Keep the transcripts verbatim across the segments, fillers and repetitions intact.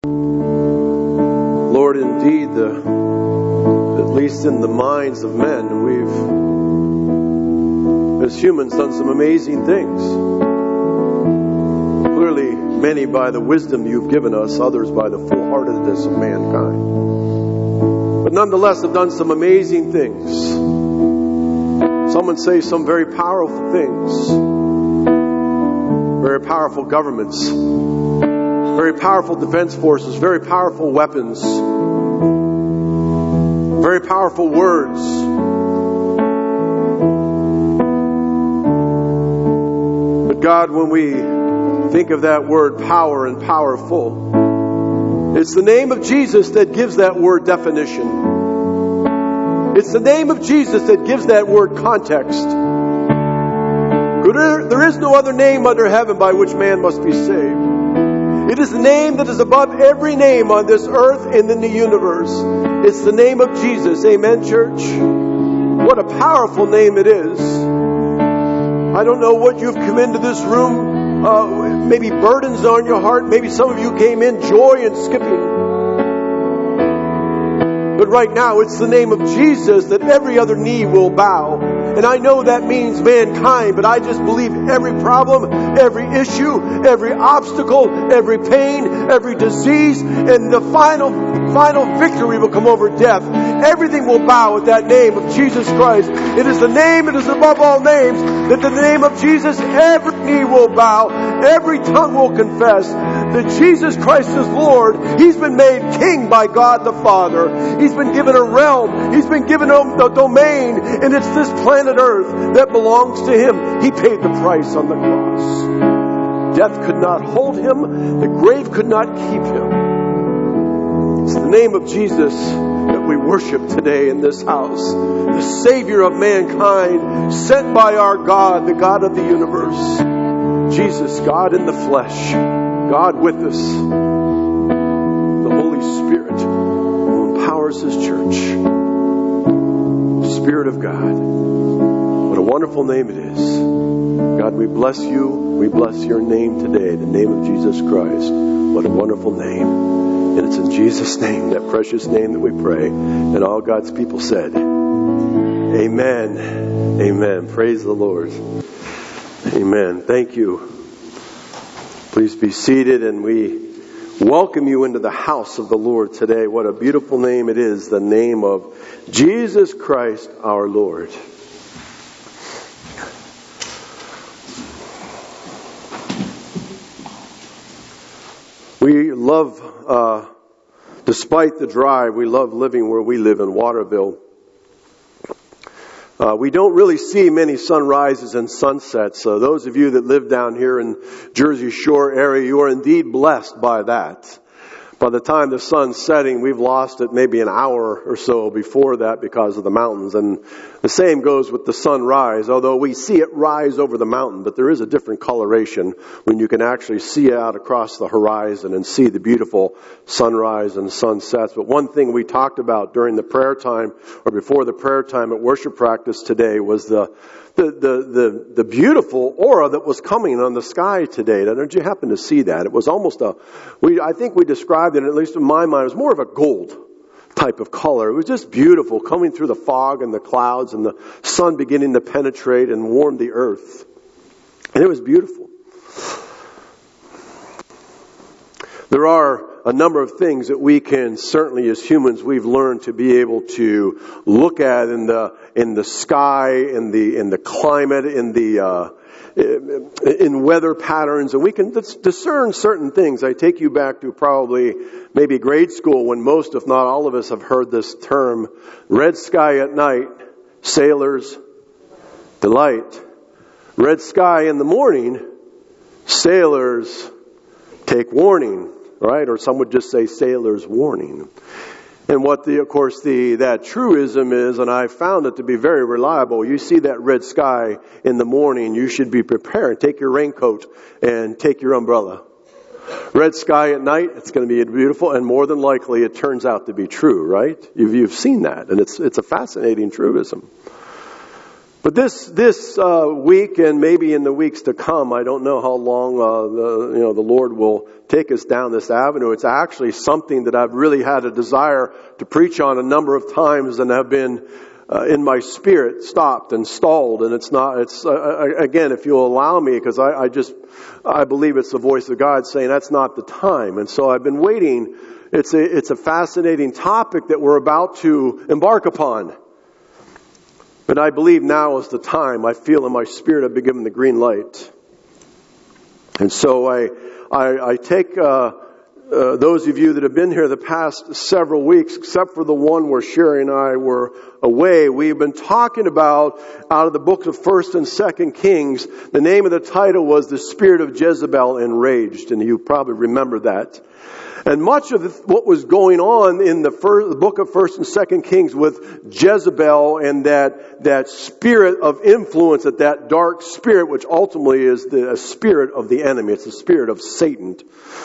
Lord, indeed, the, at least in the minds of men, we've, as humans, done some amazing things. Clearly, many by the wisdom you've given us, others by the full-heartedness of mankind. But nonetheless, have done some amazing things. Some would say some very powerful things. Very powerful governments. Very powerful defense forces. Very powerful weapons. Very powerful words. But God, when we think of that word power and powerful, it's the name of Jesus that gives that word definition. It's the name of Jesus that gives that word context. There is no other name under heaven by which man must be saved. It is the name that is above every name on this earth and in the universe. It's the name of Jesus. Amen, church? What a powerful name it is. I don't know what you've come into this room, uh, maybe burdens on your heart. Maybe some of you came in joy and skipping. But right now, it's the name of Jesus that every other knee will bow. And I know that means mankind, but I just believe every problem, every issue, every obstacle, every pain, every disease, and the final, final victory will come over death. Everything will bow at that name of Jesus Christ. It is the name, it is above all names, that the name of Jesus, every knee will bow, every tongue will confess that Jesus Christ is Lord. He's been made King by God the Father. He's been given a realm. He's been given a domain, and it's this planet Earth that belongs to Him. He paid the price on the cross. Death could not hold Him. The grave could not keep Him. It's the name of Jesus that we worship today in this house. The Savior of mankind, sent by our God, the God of the universe. Jesus, God in the flesh. God with us. The Holy Spirit who empowers His church. Spirit of God. What a wonderful name it is. God, we bless you. We bless your name today, the name of Jesus Christ. What a wonderful name. And it's in Jesus' name, that precious name, that we pray. And all God's people said, amen. Amen. Praise the Lord. Amen. Thank you. Please be seated, and we welcome you into the house of the Lord today. What a beautiful name it is, the name of Jesus Christ our Lord. We love, uh, despite the drive, we love living where we live in Waterville. Uh, we don't really see many sunrises and sunsets. So those of you that live down here in Jersey Shore area, you are indeed blessed by that. By the time the sun's setting, we've lost it maybe an hour or so before that because of the mountains. And the same goes with the sunrise, although we see it rise over the mountain, but there is a different coloration when you can actually see out across the horizon and see the beautiful sunrise and sunsets. But one thing we talked about during the prayer time, or before the prayer time at worship practice today, was the The, the, the, the beautiful aura that was coming on the sky today. Did you happen to see that? It was almost a, we, I think we described it, at least in my mind, it was more of a gold type of color. It was just beautiful, coming through the fog and the clouds and the sun beginning to penetrate and warm the earth. And it was beautiful. There are a number of things that we can, certainly as humans, we've learned to be able to look at in the in the sky, in the in the climate, in the uh, in weather patterns, and we can discern certain things. I take you back to probably maybe grade school when most, if not all of us, have heard this term: red sky at night, sailors delight. Red sky in the morning, sailors take warning. Right? Or some would just say sailor's warning. And what the, of course, the, that truism is, and I found it to be very reliable. You see that red sky in the morning, you should be prepared. Take your raincoat and take your umbrella. Red sky at night, it's going to be beautiful, and more than likely it turns out to be true, right? You've, you've seen that, and it's, it's a fascinating truism. But this this uh, week and maybe in the weeks to come, I don't know how long uh, the you know the Lord will take us down this avenue. It's actually something that I've really had a desire to preach on a number of times, and have been uh, in my spirit stopped and stalled. And it's not. It's uh, again, if you'll allow me, because I, I just I believe it's the voice of God saying that's not the time. And so I've been waiting. It's a it's a fascinating topic that we're about to embark upon. But I believe now is the time. I feel in my spirit I've been given the green light. And so I I, I take uh, uh, those of you that have been here the past several weeks, except for the one where Sherry and I were away, we've been talking about, out of the books of First and Second Kings, the name of the title was The Spirit of Jezebel Enraged, and you probably remember that. And much of what was going on in the, first, the book of First and Second Kings with Jezebel and that that spirit of influence, that that dark spirit, which ultimately is the a spirit of the enemy. It's the spirit of Satan.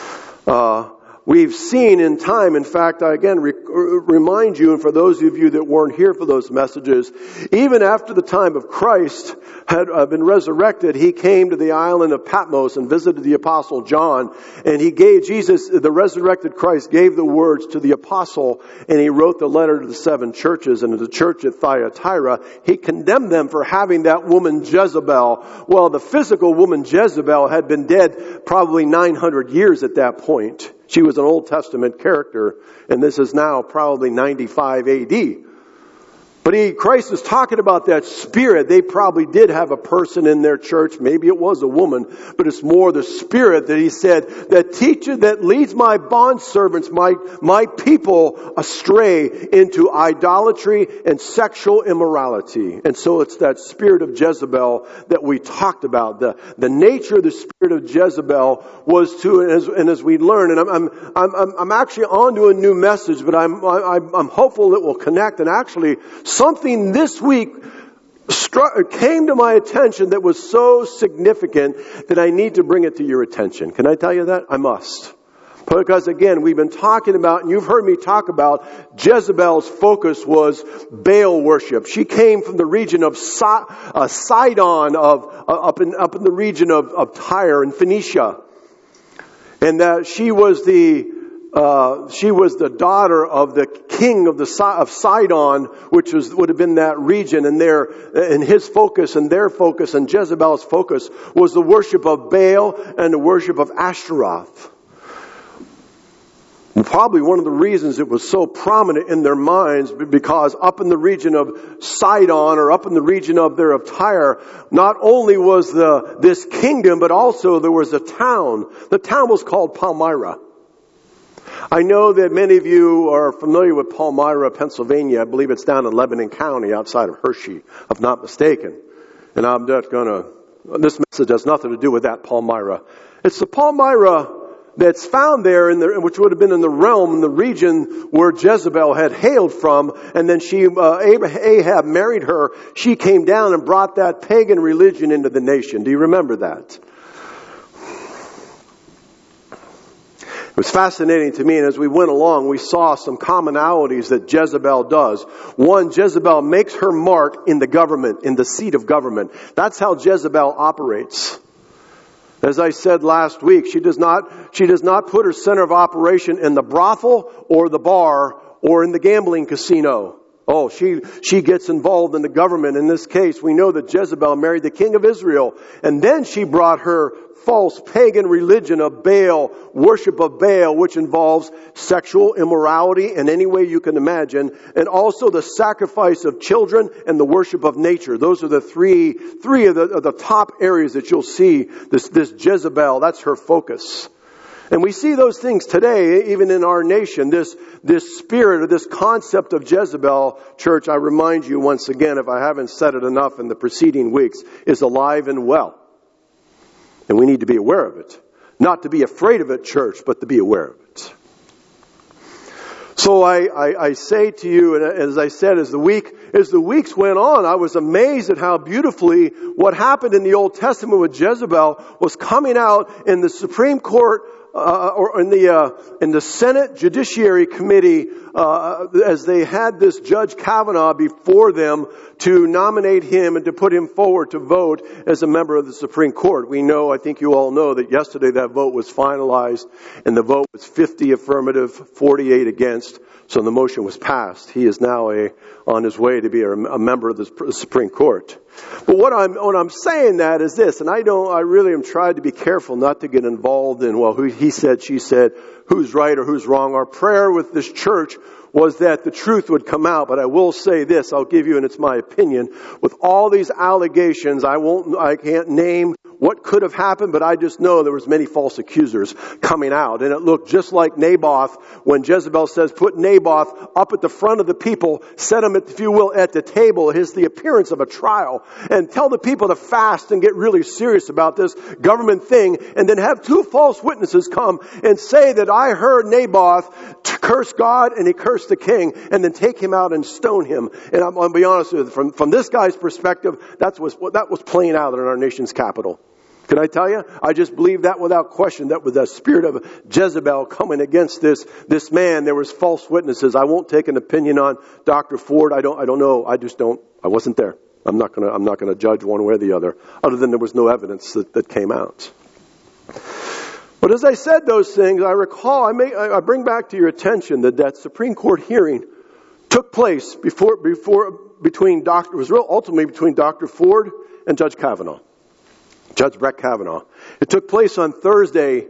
Uh, we've seen in time, in fact, I again re- remind you, and for those of you that weren't here for those messages, even after the time of Christ had uh, been resurrected, he came to the island of Patmos and visited the apostle John, and he gave Jesus, the resurrected Christ, gave the words to the apostle, and he wrote the letter to the seven churches. And to the church at Thyatira, he condemned them for having that woman Jezebel. Well, the physical woman Jezebel had been dead probably nine hundred years at that point. She was an Old Testament character, and this is now probably ninety-five A D. But he, Christ is talking about that spirit. They probably did have a person in their church. Maybe it was a woman, but it's more the spirit that he said, that teacher that leads my bondservants, my, my people astray into idolatry and sexual immorality. And so it's that spirit of Jezebel that we talked about. The, the nature of the spirit of Jezebel was to, and as, and as we learn, and I'm, I'm, I'm, I'm actually on to a new message, but I'm, I'm, I'm hopeful it will connect. And actually, something this week struck, came to my attention that was so significant that I need to bring it to your attention. Can I tell you that? I must. Because again, we've been talking about, and you've heard me talk about, Jezebel's focus was Baal worship. She came from the region of Si- uh, Sidon, of uh, up in up in the region of, of Tyre and Phoenicia, and that she was the Uh, she was the daughter of the king of the of Sidon, which was would have been that region, and their and his focus and their focus and Jezebel's focus was the worship of Baal and the worship of Ashtaroth. And probably one of the reasons it was so prominent in their minds, because up in the region of Sidon, or up in the region of there of Tyre, not only was the this kingdom, but also there was a town. The town was called Palmyra. I know that many of you are familiar with Palmyra, Pennsylvania. I believe it's down in Lebanon County outside of Hershey, if I'm not mistaken. And I'm just going to, this message has nothing to do with that Palmyra. It's the Palmyra that's found there, in the, which would have been in the realm, in the region where Jezebel had hailed from. And then she, uh, Ahab married her. She came down and brought that pagan religion into the nation. Do you remember that? It was fascinating to me, and as we went along, we saw some commonalities that Jezebel does. One, Jezebel makes her mark in the government, in the seat of government. That's how Jezebel operates. As I said last week, she does not, she does not put her center of operation in the brothel or the bar or in the gambling casino. Oh, she, she gets involved in the government. In this case, we know that Jezebel married the king of Israel, and then she brought her false pagan religion of Baal, worship of Baal, which involves sexual immorality in any way you can imagine, and also the sacrifice of children and the worship of nature. Those are the three, three of the, of the top areas that you'll see this, this Jezebel. That's her focus. And we see those things today, even in our nation. This, this spirit or this concept of Jezebel, church, I remind you once again, if I haven't said it enough in the preceding weeks, is alive and well. And we need to be aware of it. Not to be afraid of it, church, but to be aware of it. So I, I, I say to you, and as I said, as the week, as the weeks went on, I was amazed at how beautifully what happened in the Old Testament with Jezebel was coming out in the Supreme Court uh, or in the uh, in the Senate Judiciary Committee, uh, as they had this Judge Kavanaugh before them to nominate him and to put him forward to vote as a member of the Supreme Court. We know, I think you all know, that yesterday that vote was finalized, and the vote was fifty affirmative, forty-eight against. So the motion was passed. He is now a, on his way to be a, a member of the Supreme Court. But what I'm, what I'm saying that is this, and I don't, I really am trying to be careful not to get involved in, well, who he said, she said, who's right or who's wrong. Our prayer with this church was that the truth would come out. But I will say this, I'll give you, and it's my opinion, with all these allegations, I won't, I can't name what could have happened, but I just know there was many false accusers coming out. And it looked just like Naboth when Jezebel says, put Naboth up at the front of the people, set him, if you will, at the table. It's the appearance of a trial. And tell the people to fast and get really serious about this government thing. And then have two false witnesses come and say that I heard Naboth curse God and he cursed the king, and then take him out and stone him. And I'm going to be honest with you, from, from this guy's perspective, that's was, that was playing out in our nation's capital. Can I tell you? I just believe that without question. That was the spirit of Jezebel coming against this, this man. There was false witnesses. I won't take an opinion on Doctor Ford. I don't, I don't know. I just don't, I wasn't there. I'm not gonna, I'm not gonna judge one way or the other, other than there was no evidence that, that came out. But as I said those things, I recall, I, may, I bring back to your attention that that Supreme Court hearing took place before, before, between Doctor, it was real ultimately between Doctor Ford and Judge Kavanaugh. Judge Brett Kavanaugh. It took place on Thursday,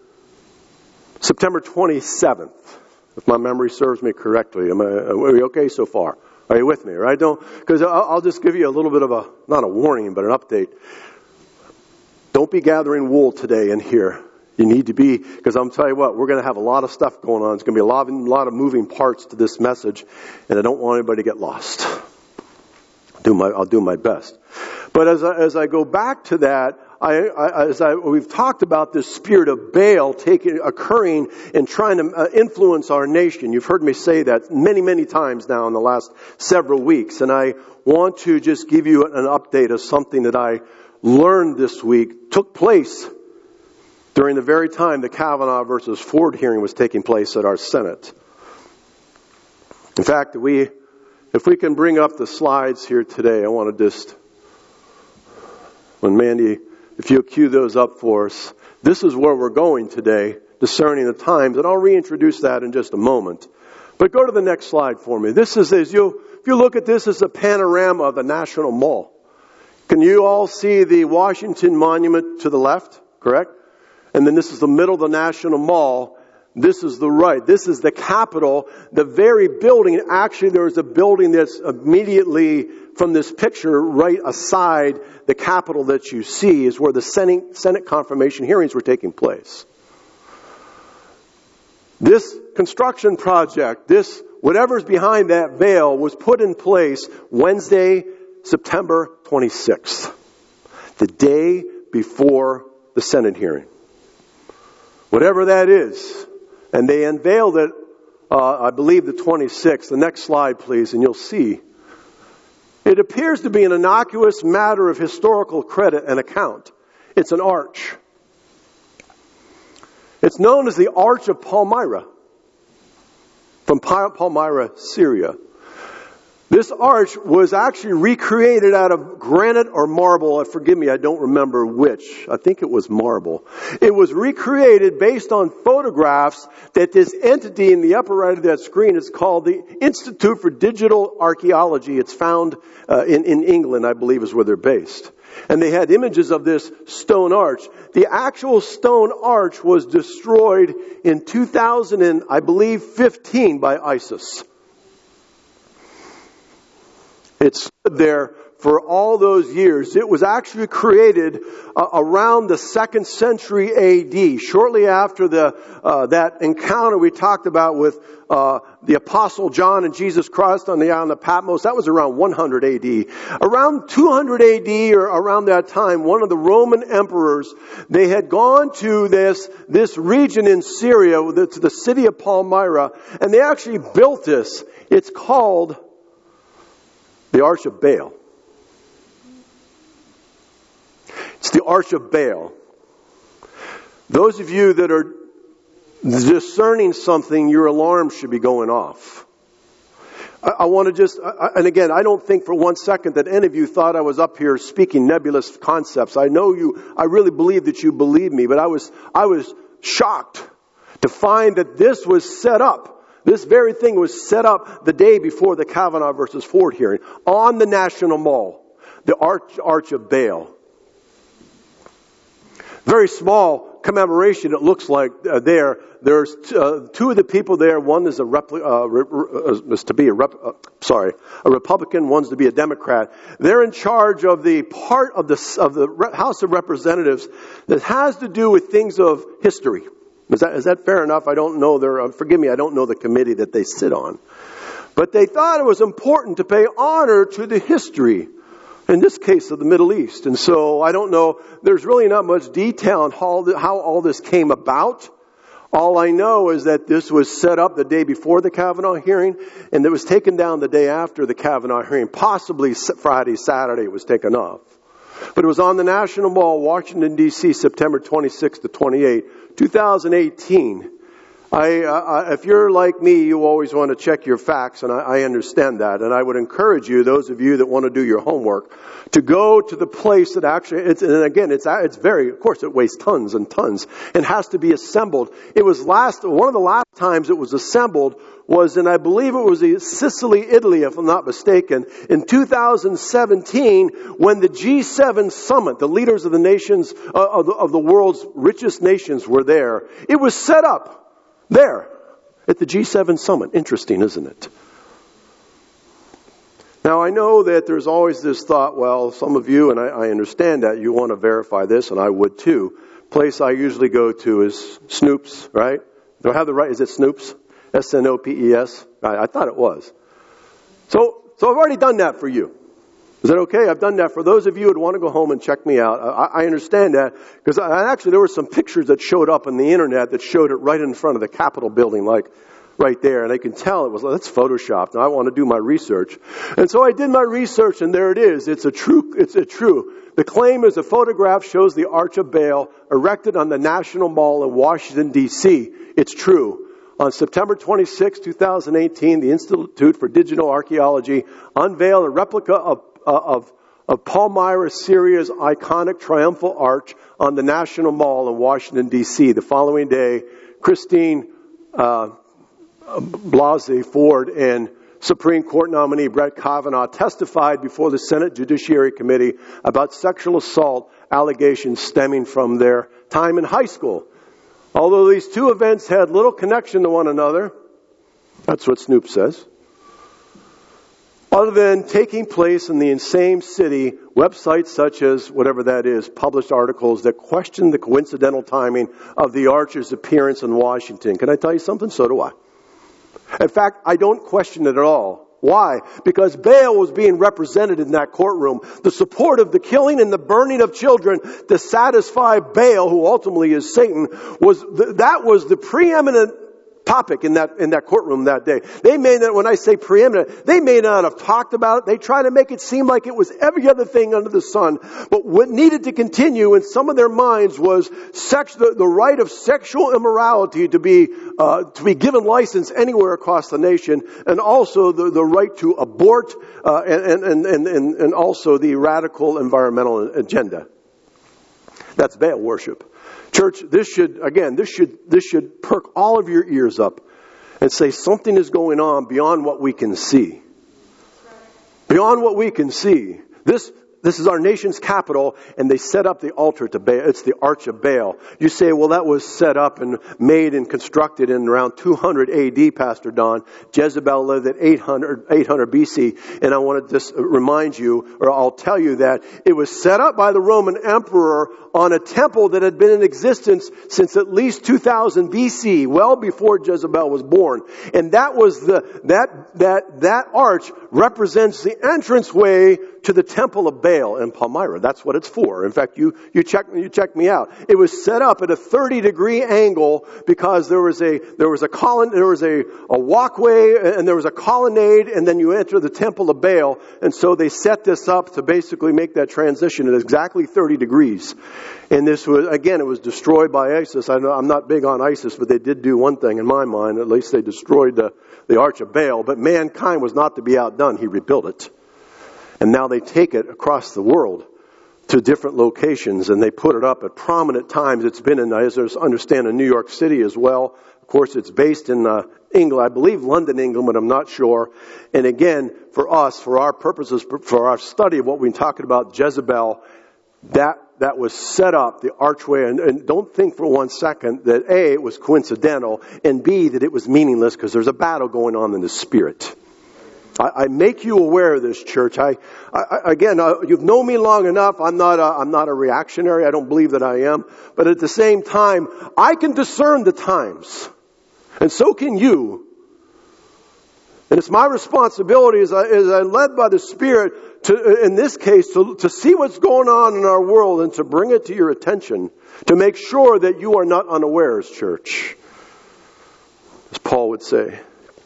September twenty-seventh, if my memory serves me correctly. Am I, are we okay so far? Are you with me? Right? Don't, because I'll just give you a little bit of a, not a warning, but an update. Don't be gathering wool today in here. You need to be, because I'm telling you what, we're going to have a lot of stuff going on. It's going to be a lot, a lot of moving parts to this message, and I don't want anybody to get lost. I'll do my, I'll do my best. But as I, as I go back to that, I, I, as I, we've talked about this spirit of Baal taking, occurring and trying to uh, influence our nation. You've heard me say that many, many times now in the last several weeks. And I want to just give you an update of something that I learned this week, took place during the very time the Kavanaugh versus Ford hearing was taking place at our Senate. In fact, we, if we can bring up the slides here today, I want to just, when Mandy, if you'll cue those up for us, this is where we're going today, discerning the times, and I'll reintroduce that in just a moment. But go to the next slide for me. This is, as you, if you look at this, as a panorama of the National Mall. Can you all see the Washington Monument to the left? Correct? And then this is the middle of the National Mall. This is the right. This is the Capitol. The very building, actually there is a building that's immediately from this picture right aside the Capitol that you see is where the Senate, Senate confirmation hearings were taking place. This construction project, this whatever's behind that veil was put in place Wednesday, September twenty-sixth, the day before the Senate hearing. Whatever that is. And they unveiled it, uh, I believe the twenty-sixth. The next slide, please, and you'll see. It appears to be an innocuous matter of historical credit and account. It's an arch. It's known as the Arch of Palmyra, from Palmyra, Syria. This arch was actually recreated out of granite or marble. Forgive me, I don't remember which. I think it was marble. It was recreated based on photographs that this entity in the upper right of that screen is called the Institute for Digital Archaeology. It's found uh, in, in England, I believe, is where they're based. And they had images of this stone arch. The actual stone arch was destroyed in two thousand, I believe, fifteen by ISIS. It stood there for all those years. It was actually created uh, around the second century A D, shortly after the uh, that encounter we talked about with uh, the Apostle John and Jesus Christ on the island of Patmos. That was around one hundred A D. Around two hundred A D, or around that time, one of the Roman emperors, they had gone to this this region in Syria, to the city of Palmyra, and they actually built this. It's called the Arch of Baal. It's the Arch of Baal. Those of you that are discerning something, your alarm should be going off. I, I want to just, I, and again, I don't think for one second that any of you thought I was up here speaking nebulous concepts. I know you, I really believe that you believe me, but I was, I was shocked to find that this was set up. This very thing was set up the day before the Kavanaugh versus Ford hearing on the National Mall, the Arch, Arch of Baal. Very small commemoration, it looks like, uh, there. There's uh, two of the people there. One is a repli- uh, re- re- is to be a rep- uh, sorry, a Republican. One's to be a Democrat. They're in charge of the part of the of the Re- House of Representatives that has to do with things of history. Is that is that fair enough? I don't know their. Uh, forgive me, I don't know the committee that they sit on, but they thought it was important to pay honor to the history. In this case of the Middle East. And so I don't know, there's really not much detail on how, how all this came about. All I know is that this was set up the day before the Kavanaugh hearing, and it was taken down the day after the Kavanaugh hearing. Possibly Friday, Saturday it was taken off. But it was on the National Mall, Washington, D C, September twenty-sixth to twenty-eighth, twenty eighteen. I, uh, if you're like me, you always want to check your facts, and I, I understand that. And I would encourage you, those of you that want to do your homework, to go to the place that actually, it's, and again, it's it's very, of course, it weighs tons and tons, and has to be assembled. It was last, one of the last times it was assembled was in, I believe it was in Sicily, Italy, if I'm not mistaken, in two thousand seventeen, when the G seven summit, the leaders of the nations, uh, of, the, of the world's richest nations were there. It was set up there, at the G seven summit. Interesting, isn't it? Now, I know that there's always this thought, well, some of you, and I, I understand that, you want to verify this, and I would too. Place I usually go to is Snoops, right? Do I have the right, is it Snoops? S N O P E S? I, I thought it was. So, so I've already done that for you. Is that okay? I've done that for those of you who would want to go home and check me out. I, I understand that because I, actually there were some pictures that showed up on the internet that showed it right in front of the Capitol building, like right there. And I can tell it was, that's photoshopped. And I want to do my research. And so I did my research, and there it is. It's a true, it's a true. The claim is a photograph shows the Arch of Baal erected on the National Mall in Washington, D C. It's true. On September twenty-sixth, twenty eighteen, the Institute for Digital Archaeology unveiled a replica of Of, of Palmyra, Syria's iconic triumphal arch on the National Mall in Washington, D C The following day, Christine uh, Blasey Ford and Supreme Court nominee Brett Kavanaugh testified before the Senate Judiciary Committee about sexual assault allegations stemming from their time in high school. Although these two events had little connection to one another, that's what Snoop says, other than taking place in the same city, websites such as, whatever that is, published articles that question the coincidental timing of the archer's appearance in Washington. Can I tell you something? So do I. In fact, I don't question it at all. Why? Because Baal was being represented in that courtroom. The support of the killing and the burning of children to satisfy Baal, who ultimately is Satan, was the, that was the preeminent topic in that in that courtroom that day. They may not, when I say preeminent, they may not have talked about it. They try to make it seem like it was every other thing under the sun. But what needed to continue in some of their minds was sex, the, the right of sexual immorality to be uh, to be given license anywhere across the nation, and also the, the right to abort, uh, and, and, and, and, and also the radical environmental agenda. That's Baal worship. Church, this should, again, this should, this should perk all of your ears up and say something is going on beyond what we can see. Beyond what we can see. This, this is our nation's capital, and they set up the altar to Baal. It's the Arch of Baal. You say, well, that was set up and made and constructed in around two hundred A D, Pastor Don. Jezebel lived at eight hundred, eight hundred B C, and I want to just remind you, or I'll tell you that it was set up by the Roman emperor on a temple that had been in existence since at least two thousand B C, well before Jezebel was born. And that was the, that, that, that arch represents the entranceway to the temple of Baal. Baal in Palmyra. That's what it's for. In fact, you, you check, you check me out. It was set up at a thirty degree angle because there was a, there was a colon, there was a, a walkway and there was a colonnade, and then you enter the temple of Baal. And so they set this up to basically make that transition at exactly thirty degrees. And this was, again, it was destroyed by ISIS. I know I'm not big on ISIS, but they did do one thing in my mind. At least they destroyed the, the Arch of Baal. But mankind was not to be outdone. He rebuilt it. And now they take it across the world to different locations, and they put it up at prominent times. It's been in, as I understand, in New York City as well. Of course, it's based in uh, England, I believe London, England, but I'm not sure. And again, for us, for our purposes, for our study of what we've been talking about, Jezebel, that that was set up, the archway, and, and don't think for one second that A, it was coincidental, and B, that it was meaningless, because there's a battle going on in the spirit. I, I make you aware of this, church. I, I again, uh, you've known me long enough. I'm not a, I'm not a reactionary. I don't believe that I am. But at the same time, I can discern the times. And so can you. And it's my responsibility as I, as I led by the Spirit to, in this case, to, to see what's going on in our world and to bring it to your attention, to make sure that you are not unawares, church. As Paul would say.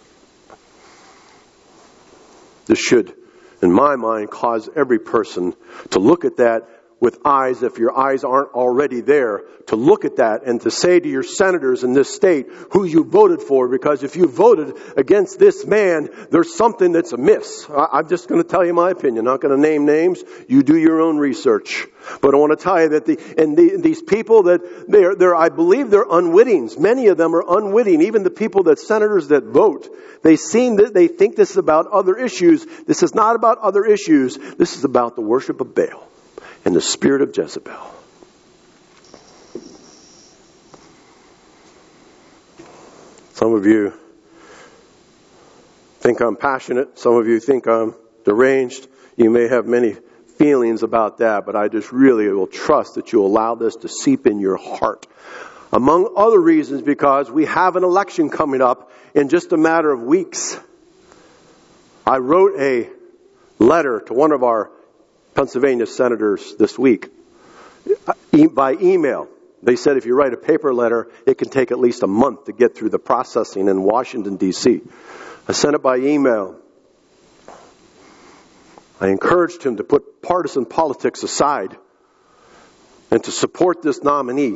This should, in my mind, cause every person to look at that with eyes, if your eyes aren't already there, to look at that and to say to your senators in this state who you voted for, because if you voted against this man, there's something that's amiss. I'm just going to tell you my opinion. I'm not going to name names. You do your own research. But I want to tell you that the, and the, these people that they're, they're, I believe they're unwitting. Many of them are unwitting. Even the people that senators that vote, they seem that they think this is about other issues. This is not about other issues. This is about the worship of Baal and the spirit of Jezebel. Some of you think I'm passionate. Some of you think I'm deranged. You may have many feelings about that, but I just really will trust that you allow this to seep in your heart. Among other reasons, because we have an election coming up in just a matter of weeks. I wrote a letter to one of our Pennsylvania senators this week by email. They said if you write a paper letter, it can take at least a month to get through the processing in Washington, D C I sent it by email. I encouraged him to put partisan politics aside and to support this nominee.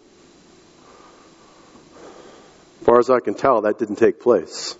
As far as I can tell, that didn't take place.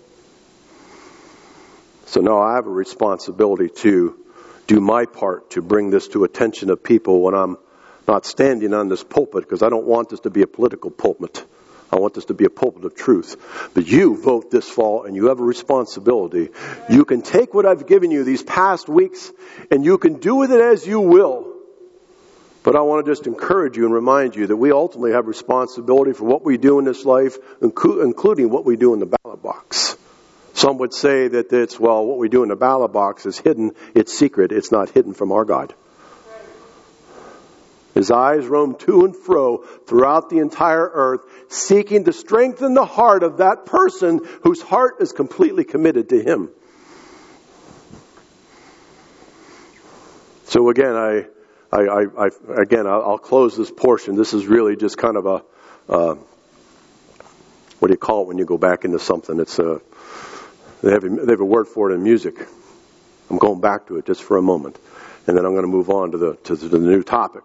So now I have a responsibility to do my part to bring this to attention of people when I'm not standing on this pulpit, because I don't want this to be a political pulpit. I want this to be a pulpit of truth. But you vote this fall, and you have a responsibility. You can take what I've given you these past weeks, and you can do with it as you will. But I want to just encourage you and remind you that we ultimately have responsibility for what we do in this life, including what we do in the ballot box. Some would say that it's, well, what we do in the ballot box is hidden. It's secret. It's not hidden from our God. His eyes roam to and fro throughout the entire earth, seeking to strengthen the heart of that person whose heart is completely committed to Him. So again, I, I, I, I again, I'll, I'll close this portion. This is really just kind of a, uh, what do you call it when you go back into something? It's a, they have a, they have a word for it in music. I'm going back to it just for a moment, and then I'm going to move on to the to the new topic.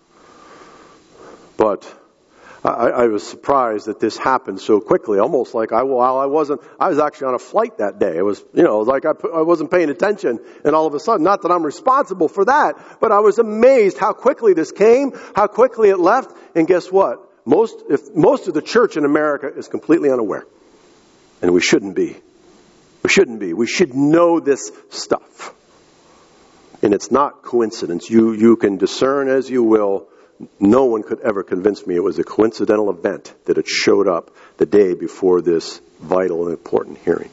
But I, I was surprised that this happened so quickly, almost like I, while I wasn't, I was actually on a flight that day. It was, you know, like I, I wasn't paying attention, and all of a sudden, not that I'm responsible for that, but I was amazed how quickly this came, how quickly it left, and guess what? Most, if most of the church in America is completely unaware, and we shouldn't be. We shouldn't be. We should know this stuff, and it's not coincidence. You you can discern as you will. No one could ever convince me it was a coincidental event that it showed up the day before this vital and important hearing.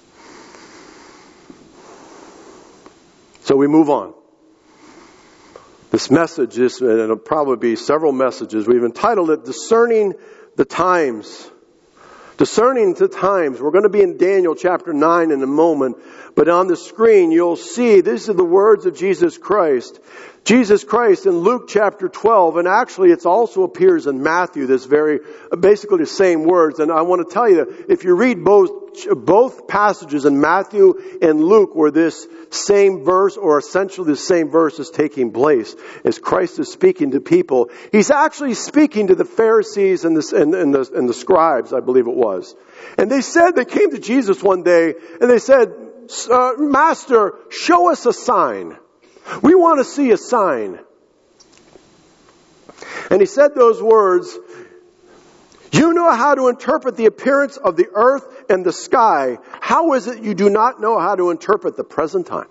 So we move on. This message is, and it'll probably be several messages. We've entitled it Discerning the Times. Discerning the times. We're going to be in Daniel chapter nine in a moment. But on the screen you'll see these are the words of Jesus Christ. Jesus Christ in Luke chapter twelve, and actually it also appears in Matthew, this very, basically the same words. And I want to tell you, if you read both, both passages in Matthew and Luke where this same verse, or essentially the same verse is taking place, as Christ is speaking to people, He's actually speaking to the Pharisees and the, and, and the, and the scribes, I believe it was. And they said, they came to Jesus one day, and they said, uh, Master, show us a sign. We want to see a sign. And He said those words, you know how to interpret the appearance of the earth and the sky. How is it you do not know how to interpret the present time?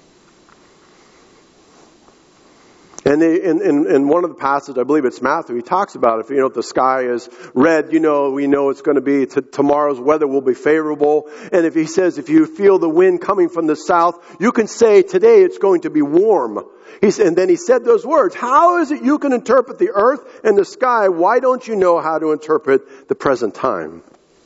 And they, in, in, in one of the passages, I believe it's Matthew, he talks about it. If you know, if the sky is red, you know, we know it's going to be, t- tomorrow's weather will be favorable. And if he says, if you feel the wind coming from the south, you can say today it's going to be warm. He's, and then he said those words, how is it you can interpret the earth and the sky? Why don't you know how to interpret the present time?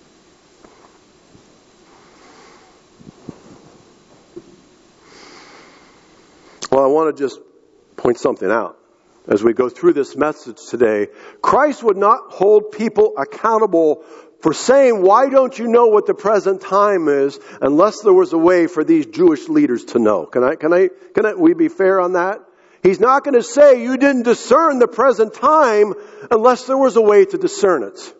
Well, I want to just point something out. As we go through this message today, Christ would not hold people accountable for saying, why don't you know what the present time is, unless there was a way for these Jewish leaders to know. Can I, can I, can I, we be fair on that? He's not going to say you didn't discern the present time unless there was a way to discern it.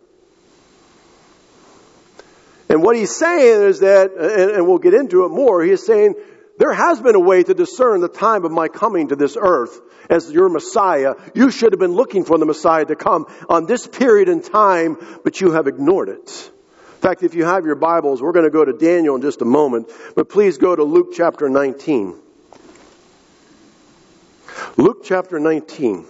And what he's saying is that, and, and we'll get into it more, he is saying, there has been a way to discern the time of my coming to this earth as your Messiah. You should have been looking for the Messiah to come on this period in time, but you have ignored it. In fact, if you have your Bibles, we're going to go to Daniel in just a moment, but please go to Luke chapter nineteen. Luke chapter nineteen.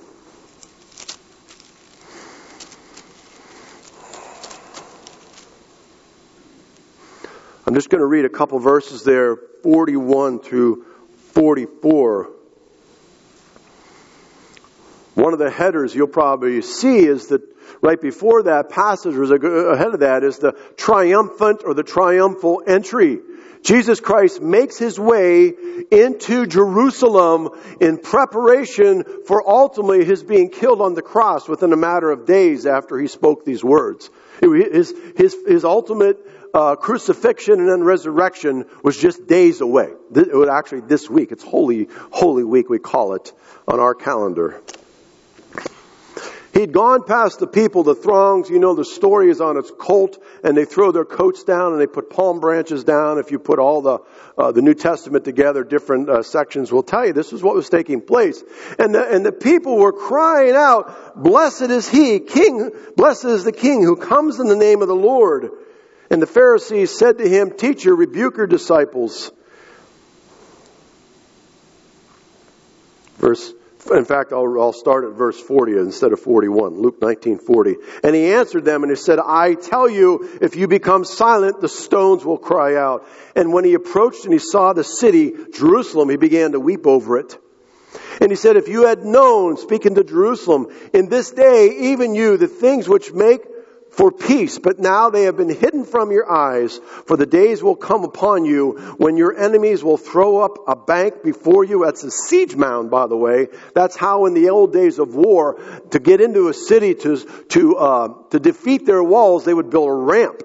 I'm just going to read a couple verses there, forty-one through forty-four. One of the headers you'll probably see is that right before that passage, or ahead of that, is the triumphant or the triumphal entry. Jesus Christ makes His way into Jerusalem in preparation for ultimately His being killed on the cross within a matter of days after He spoke these words. His, his, his ultimate uh, crucifixion and then resurrection was just days away. It was actually this week. It's Holy, Holy Week, we call it on our calendar. He'd gone past the people, the throngs. You know, the story is on its colt, and they throw their coats down and they put palm branches down. If you put all the uh, the New Testament together, different uh, sections will tell you this is what was taking place. And the, and the people were crying out, blessed is He, King, blessed is the King who comes in the name of the Lord. And the Pharisees said to Him, Teacher, rebuke your disciples. Verse In fact, I'll, I'll start at verse forty instead of forty-one. Luke nineteen forty. And He answered them and He said, I tell you, if you become silent, the stones will cry out. And when He approached and He saw the city, Jerusalem, He began to weep over it. And He said, if you had known, speaking to Jerusalem, in this day, even you, the things which make for peace, but now they have been hidden from your eyes, for the days will come upon you when your enemies will throw up a bank before you. That's a siege mound, by the way. That's how in the old days of war, to get into a city, to, to, uh, to defeat their walls, they would build a ramp.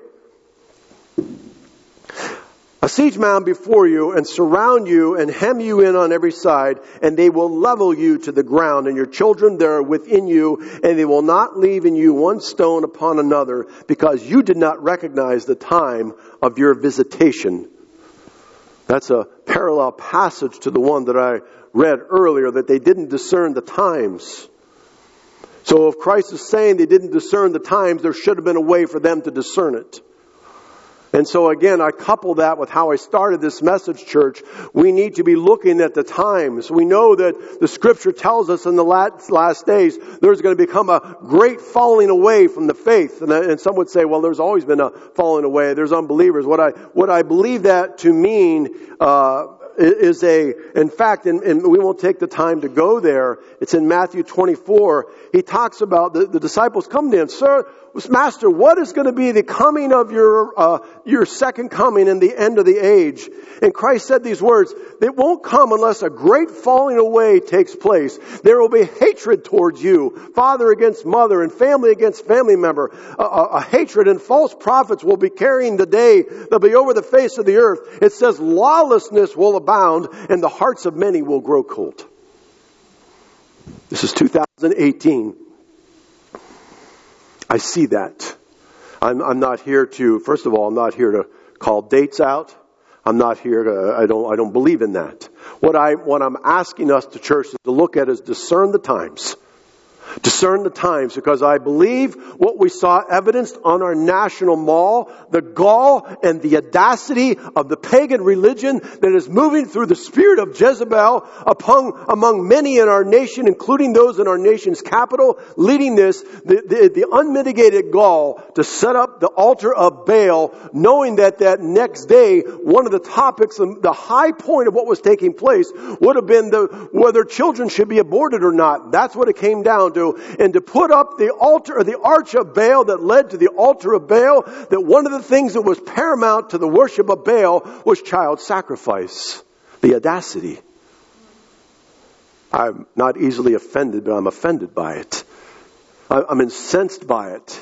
A siege mound before you, and surround you and hem you in on every side, and they will level you to the ground, and your children there within you, and they will not leave in you one stone upon another, because you did not recognize the time of your visitation. That's a parallel passage to the one that I read earlier, that they didn't discern the times. So if Christ is saying they didn't discern the times, there should have been a way for them to discern it. And so again, I couple that with how I started this message, church. We need to be looking at the times. We know that the Scripture tells us in the last, last days there's going to become a great falling away from the faith. And, and some would say, well, there's always been a falling away. There's unbelievers. What I what I believe that to mean uh, is a, in fact, and, and we won't take the time to go there. It's in Matthew twenty-four. He talks about the, the disciples come to Him, Sir, Master, what is going to be the coming of your uh, your second coming and the end of the age? And Christ said these words, it won't come unless a great falling away takes place. There will be hatred towards you, father against mother and family against family member. A, a, a hatred, and false prophets will be carrying the day. They'll be over the face of the earth. It says lawlessness will abound and the hearts of many will grow cold. This is two thousand eighteen. I see that. I'm, I'm not here to, first of all, I'm not here to call dates out. I'm not here to, I don't, I don't believe in that. What I, what I'm asking us to church is to look at is discern the times. Discern the times, because I believe what we saw evidenced on our national mall, the gall and the audacity of the pagan religion that is moving through the spirit of Jezebel upon, among many in our nation, including those in our nation's capital, leading this, the, the, the unmitigated gall to set up the altar of Baal, knowing that that next day, one of the topics, the high point of what was taking place would have been the whether children should be aborted or not. That's what it came down to. And to put up the altar, or the arch of Baal that led to the altar of Baal, that one of the things that was paramount to the worship of Baal was child sacrifice. The audacity. I'm not easily offended, but I'm offended by it. I'm incensed by it.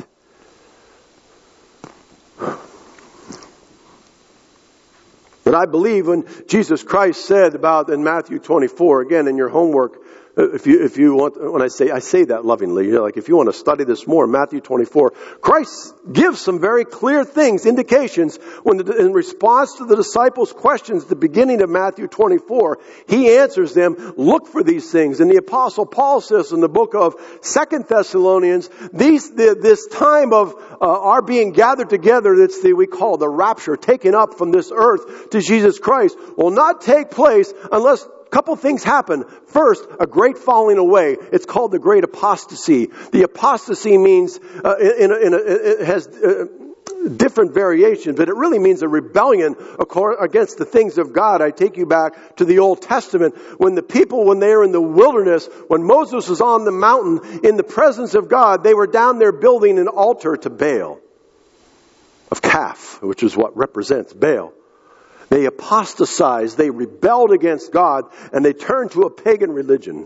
But I believe when Jesus Christ said about in Matthew twenty-four, again in your homework, If you, if you want, when I say, I say that lovingly, you know, like if you want to study this more, Matthew twenty-four, Christ gives some very clear things, indications, when the, in response to the disciples' questions at the beginning of Matthew twenty-four, He answers them, look for these things. And the Apostle Paul says in the book of Second Thessalonians, these, the, this time of uh, our being gathered together, that's the, we call the rapture, taken up from this earth to Jesus Christ, will not take place unless couple things happen. First, a great falling away. It's called the great apostasy. The apostasy means, uh, in, a, in a, it has uh, different variations, but it really means a rebellion against the things of God. I take you back to the Old Testament when the people, when they were in the wilderness, when Moses was on the mountain in the presence of God, they were down there building an altar to Baal, of Calf, which is what represents Baal. They apostatized, they rebelled against God, and they turned to a pagan religion.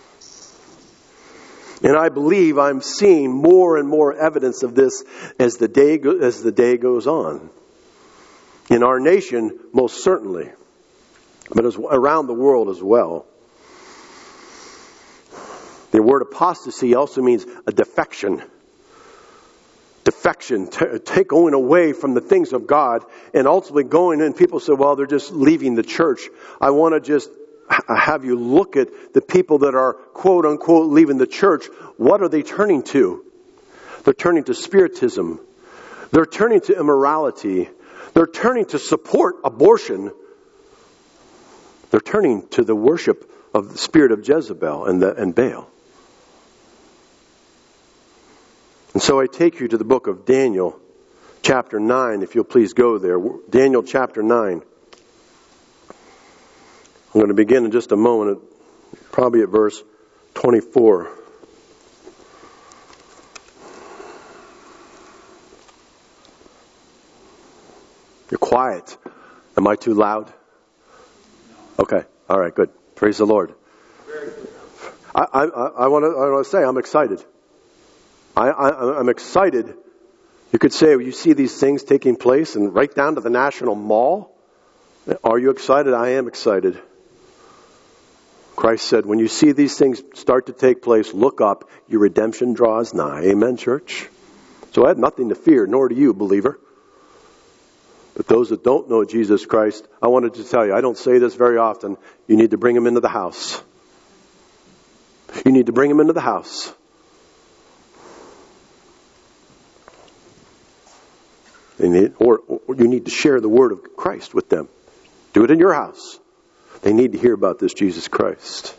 And I believe I'm seeing more and more evidence of this as the day go, as the day goes on. In our nation, most certainly, but as, around the world as well. The word apostasy also means a defection. Defection, t- take going away from the things of God, and ultimately going in. People say, well, they're just leaving the church. I want to just have you look at the people that are quote unquote leaving the church. What are they turning to? They're turning to spiritism. They're turning to immorality. They're turning to support abortion. They're turning to the worship of the spirit of Jezebel and, the, and Baal. And so I take you to the book of Daniel, chapter nine, if you'll please go there. Daniel chapter nine. I'm going to begin in just a moment, probably at verse twenty-four. You're quiet. Am I too loud? Okay. All right, good. Praise the Lord. I, I, I want to I want to say I'm excited. I, I, I'm excited. You could say, well, you see these things taking place and right down to the National Mall. Are you excited? I am excited. Christ said, when you see these things start to take place, look up. Your redemption draws nigh. Amen, church? So I have nothing to fear, nor do you, believer. But those that don't know Jesus Christ, I wanted to tell you, I don't say this very often, you need to bring him into the house. You need to bring him into the house. They need, or, or you need to share the word of Christ with them. Do it in your house. They need to hear about this Jesus Christ.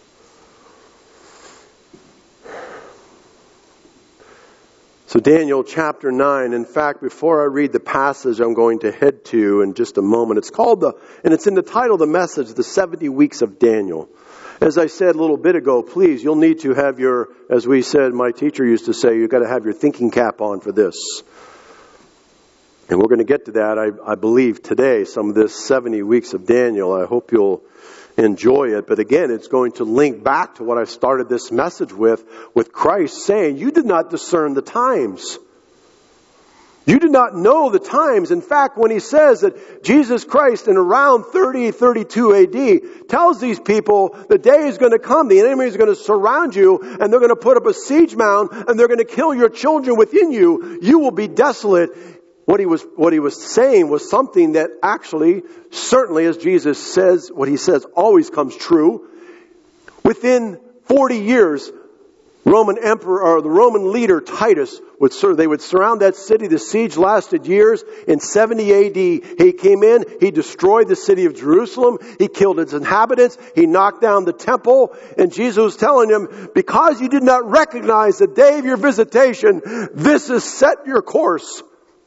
So Daniel chapter nine, in fact, before I read the passage I'm going to head to in just a moment, it's called the, and it's in the title of the message, The seventy Weeks of Daniel. As I said a little bit ago, please, you'll need to have your, as we said, my teacher used to say, you've got to have your thinking cap on for this. And we're going to get to that, I, I believe, today, some of this seventy weeks of Daniel. I hope you'll enjoy it. But again, it's going to link back to what I started this message with, with Christ saying, you did not discern the times. You did not know the times. In fact, when he says that Jesus Christ in around thirty, thirty-two A D tells these people the day is going to come, the enemy is going to surround you, and they're going to put up a siege mound, and they're going to kill your children within you. You will be desolate. What he was, what he was saying was something that actually, certainly as Jesus says, what he says always comes true. Within forty years, Roman emperor, or the Roman leader Titus, would they would surround that city. The siege lasted years. In seventy A D, he came in, he destroyed the city of Jerusalem, he killed its inhabitants, he knocked down the temple, and Jesus was telling them, because you did not recognize the day of your visitation, this is set your course.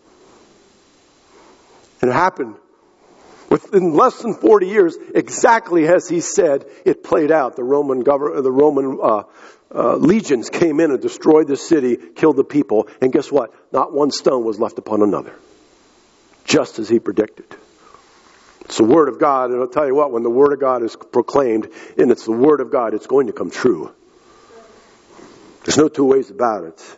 And it happened. Within less than forty years, exactly as he said, it played out. The Roman government, the Roman uh, uh, legions came in and destroyed the city, killed the people, and guess what? Not one stone was left upon another, just as he predicted. It's the Word of God, and I'll tell you what: when the Word of God is proclaimed, and it's the Word of God, it's going to come true. There's no two ways about it.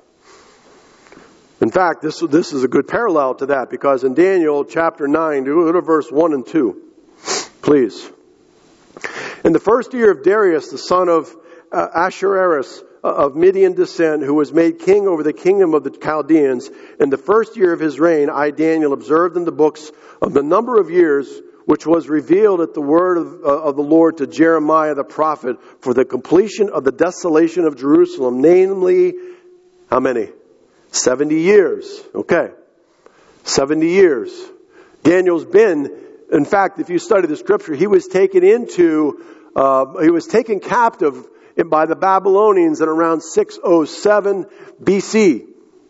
In fact, this, this is a good parallel to that, because in Daniel chapter nine, go to verse one and two, please. In the first year of Darius, the son of uh, Ahasuerus, uh, of Median descent, who was made king over the kingdom of the Chaldeans, in the first year of his reign, I, Daniel, observed in the books of the number of years which was revealed at the word of, uh, of the Lord to Jeremiah the prophet for the completion of the desolation of Jerusalem, namely, how many? seventy years. Okay. seventy years. Daniel's been, in fact, if you study the scripture, he was taken into, uh, he was taken captive by the Babylonians in around six oh seven B C.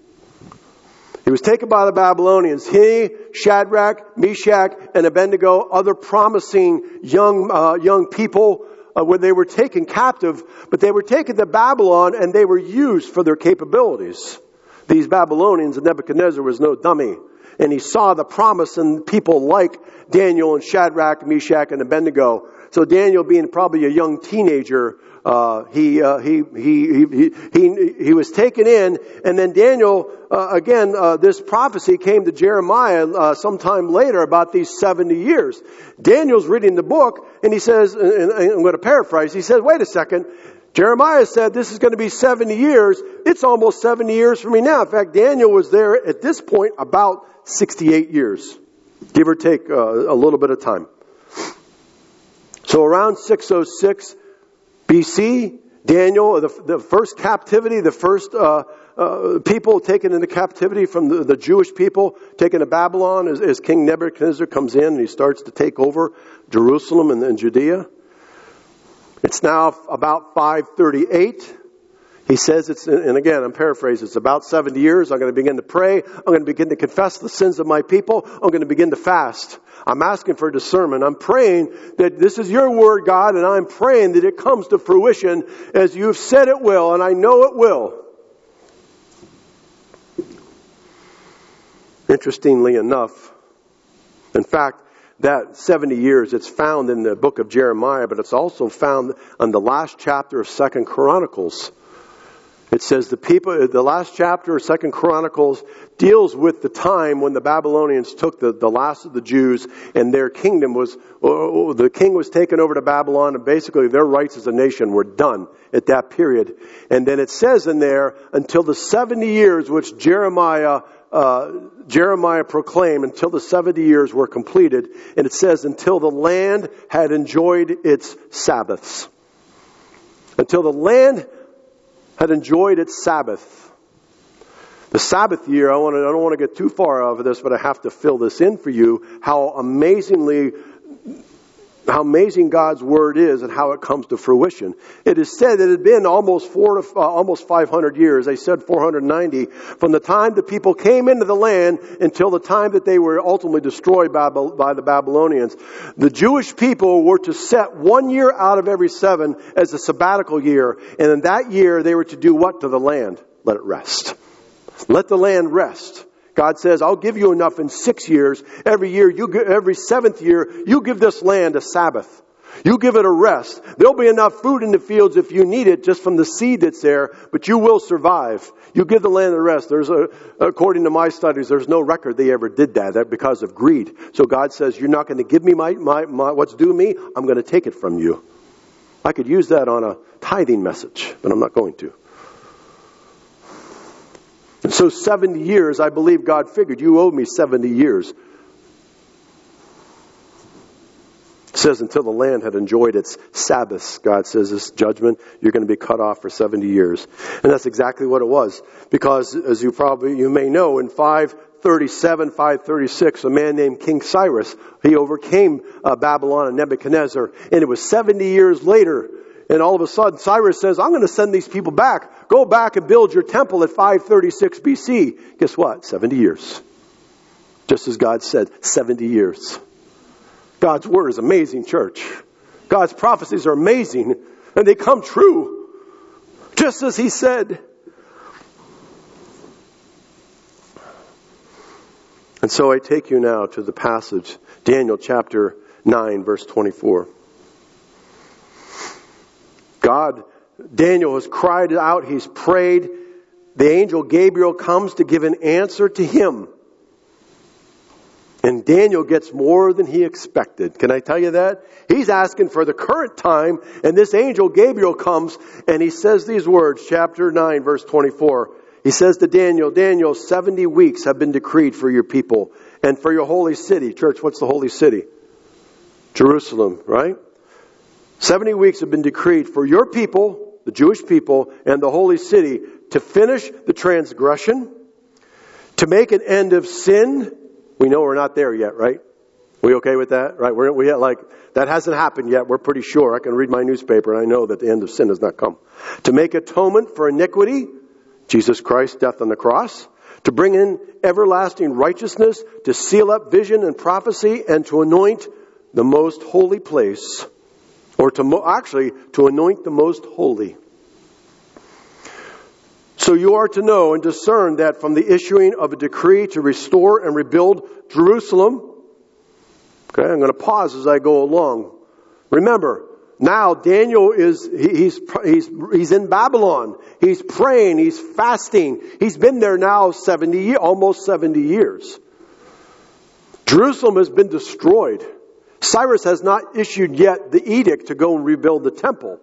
He was taken by the Babylonians. He, Shadrach, Meshach, and Abednego, other promising young, uh, young people, uh, when they were taken captive, but they were taken to Babylon and they were used for their capabilities. These Babylonians, and Nebuchadnezzar was no dummy. And he saw the promise in people like Daniel and Shadrach, Meshach, and Abednego. So Daniel, being probably a young teenager, uh, he, uh, he, he, he, he, he was taken in. And then Daniel, uh, again, uh, this prophecy came to Jeremiah uh, sometime later about these seventy years. Daniel's reading the book, and he says, and I'm going to paraphrase, he says, wait a second. Jeremiah said this is going to be seventy years. It's almost seventy years for me now. In fact, Daniel was there at this point about sixty-eight years, give or take uh, a little bit of time. So around six oh six B C, Daniel, the, the first captivity, the first uh, uh, people taken into captivity from the, the Jewish people, taken to Babylon as, as King Nebuchadnezzar comes in and he starts to take over Jerusalem and, and Judea. It's now about five thirty-eight. He says it's, and again, I'm paraphrasing, it's about seventy years. I'm going to begin to pray. I'm going to begin to confess the sins of my people. I'm going to begin to fast. I'm asking for discernment. I'm praying that this is your word, God, and I'm praying that it comes to fruition as you've said it will, and I know it will. Interestingly enough, in fact, that seventy years, it's found in the book of Jeremiah, but it's also found on the last chapter of Second Chronicles. It says the people, the last chapter of Second Chronicles deals with the time when the Babylonians took the, the last of the Jews and their kingdom was, oh, the king was taken over to Babylon, and basically their rights as a nation were done at that period. And then it says in there, until the seventy years which Jeremiah Uh, Jeremiah proclaimed, until the seventy years were completed. And it says, until the land had enjoyed its Sabbaths. Until the land had enjoyed its Sabbath. The Sabbath year, I, want to, I don't want to get too far over this, but I have to fill this in for you, how amazingly how amazing God's word is and how it comes to fruition. It is said that it had been almost four to uh, almost five hundred years. They said four hundred ninety from the time the people came into the land until the time that they were ultimately destroyed by, by the Babylonians. The Jewish people were to set one year out of every seven as a sabbatical year, and in that year they were to do what to the land? Let it rest. Let the land rest. God says, I'll give you enough in six years. Every year, you every seventh year, you give this land a Sabbath. You give it a rest. There'll be enough food in the fields if you need it, just from the seed that's there, but you will survive. You give the land a rest. There's a, according to my studies, there's no record they ever did that, that because of greed. So God says, you're not going to give me my, my, my what's due me. I'm going to take it from you. I could use that on a tithing message, but I'm not going to. And so seventy years, I believe God figured, you owe me seventy years. It says until the land had enjoyed its Sabbaths, God says this judgment, you're going to be cut off for seventy years. And that's exactly what it was. Because as you probably, you may know, in five thirty-seven, five thirty-six, a man named King Cyrus, he overcame uh, Babylon and Nebuchadnezzar. And it was seventy years later. And all of a sudden, Cyrus says, I'm going to send these people back. Go back and build your temple at five thirty-six B C. Guess what? seventy years. Just as God said, seventy years. God's word is amazing, church. God's prophecies are amazing, and they come true. Just as He said. And so I take you now to the passage, Daniel chapter nine, verse twenty-four. God, Daniel has cried out, he's prayed. The angel Gabriel comes to give an answer to him. And Daniel gets more than he expected. Can I tell you that? He's asking for the current time, and this angel Gabriel comes and he says these words, chapter nine, verse twenty-four. He says to Daniel, Daniel, seventy weeks have been decreed for your people and for your holy city. Church, what's the holy city? Jerusalem, right? seventy weeks have been decreed for your people, the Jewish people, and the holy city to finish the transgression, to make an end of sin. We know we're not there yet, right? We okay with that? Right? We're, we like, that hasn't happened yet. We're pretty sure. I can read my newspaper and I know that the end of sin has not come. To make atonement for iniquity, Jesus Christ's death on the cross. To bring in everlasting righteousness, to seal up vision and prophecy, and to anoint the most holy place. Or to mo- actually, to anoint the most holy. So you are to know and discern that from the issuing of a decree to restore and rebuild Jerusalem. Okay, I'm going to pause as I go along. Remember, now Daniel is, he, he's, he's, he's in Babylon. He's praying, he's fasting. He's been there now seventy, almost seventy years. Jerusalem has been destroyed. Cyrus has not issued yet the edict to go and rebuild the temple.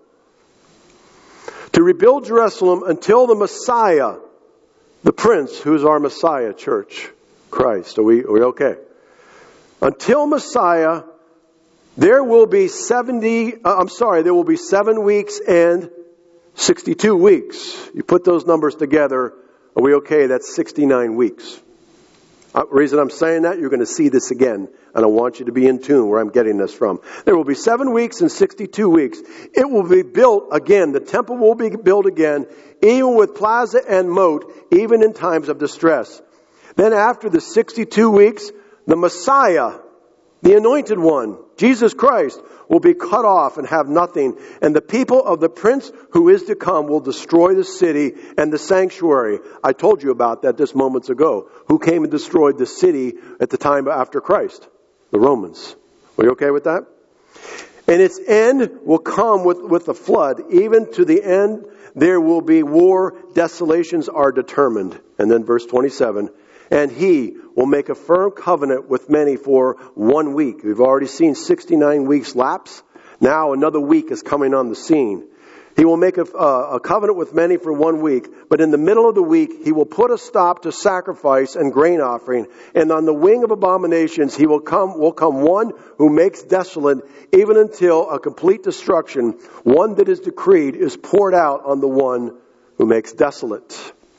To rebuild Jerusalem until the Messiah, the Prince, who's our Messiah, church, Christ. Are we, are we okay? Until Messiah, there will be seventy, uh, I'm sorry, there will be seven weeks and sixty-two weeks. You put those numbers together, are we okay? That's sixty-nine weeks. The uh, reason I'm saying that, you're going to see this again, and I want you to be in tune where I'm getting this from. There will be seven weeks and sixty-two weeks. It will be built again. The temple will be built again, even with plaza and moat, even in times of distress. Then after the sixty-two weeks, the Messiah, the Anointed One, Jesus Christ, will be cut off and have nothing. And the people of the Prince who is to come will destroy the city and the sanctuary. I told you about that just moments ago. Who came and destroyed the city at the time after Christ? The Romans. Are you okay with that? And its end will come with, with the flood. Even to the end, there will be war. Desolations are determined. And then verse twenty-seven. And he will make a firm covenant with many for one week. We've already seen sixty-nine weeks lapse. Now another week is coming on the scene. He will make a, uh, a covenant with many for one week. But in the middle of the week, he will put a stop to sacrifice and grain offering. And on the wing of abominations, he will come, will come one who makes desolate, even until a complete destruction, one that is decreed, is poured out on the one who makes desolate.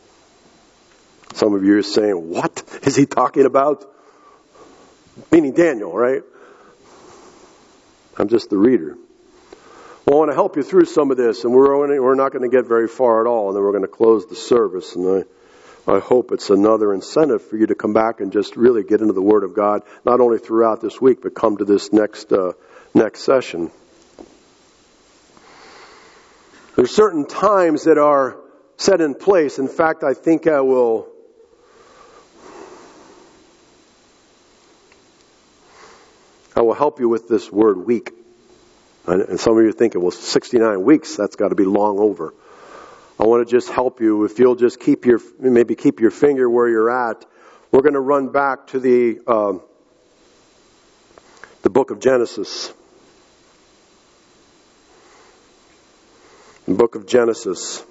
Some of you are saying, what is he talking about? Meaning Daniel, right? I'm just the reader. Well, I want to help you through some of this, and we're only, we're not going to get very far at all, and then we're going to close the service. And I, I hope it's another incentive for you to come back and just really get into the Word of God, not only throughout this week, but come to this next uh, next session. There's certain times that are set in place. In fact, I think I will I will help you with this word week. And some of you are thinking, well, sixty-nine weeks, that's got to be long over. I want to just help you. If you'll just keep your, maybe keep your finger where you're at. We're going to run back to the, um, the book of Genesis. The book of Genesis.